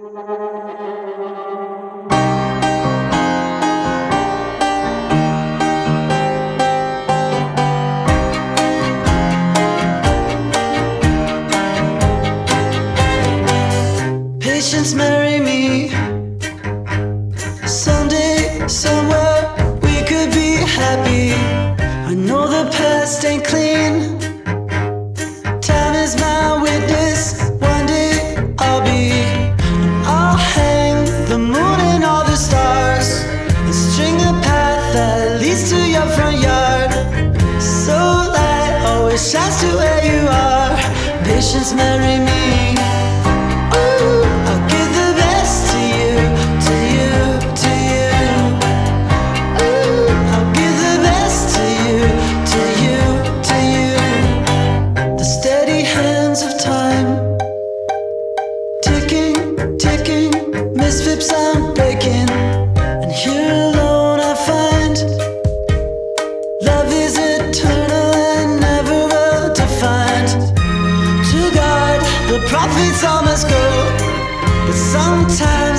Patience, marry me. Someday, somewhere, we could be happy. I know the past ain't clean. Time is my witness. One day I'll be. I'll hang the moon and all the stars and string a path that leads to your front yard. So light always shines to where you are. Patience, marry me. Misfits I'm breaking, and here alone I find love is eternal and never well defined. To God, the prophets all must go, but sometimes